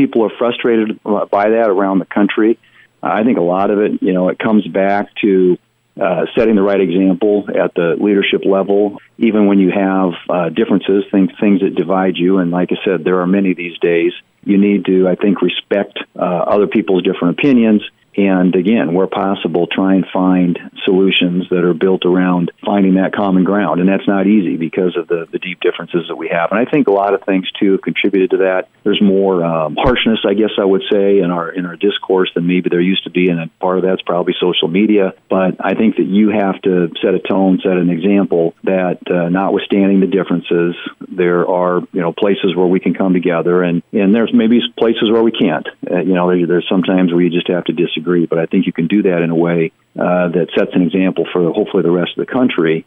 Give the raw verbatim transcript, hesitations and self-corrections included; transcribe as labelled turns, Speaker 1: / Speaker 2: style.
Speaker 1: people are frustrated by that around the country. I think a lot of it, you know, it comes back to uh, setting the right example at the leadership level, even when you have uh, differences, things, things that divide you. And like I said, there are many these days. You need to, I think, respect uh, other people's different opinions. And again, where possible, try and find solutions that are built around finding that common ground. And that's not easy because of the, the deep differences that we have. And I think a lot of things, too, have contributed to that. There's more um, harshness, I guess I would say, in our in our discourse than maybe there used to be. And part of that's probably social media. But I think that you have to set a tone, set an example that uh, notwithstanding the differences, there are, you know, places where we can come together. And, and there's maybe places where we can't. Uh, you know, there, there's sometimes where you just have to disagree. But I think you can do that in a way uh, that sets an example for hopefully the rest of the country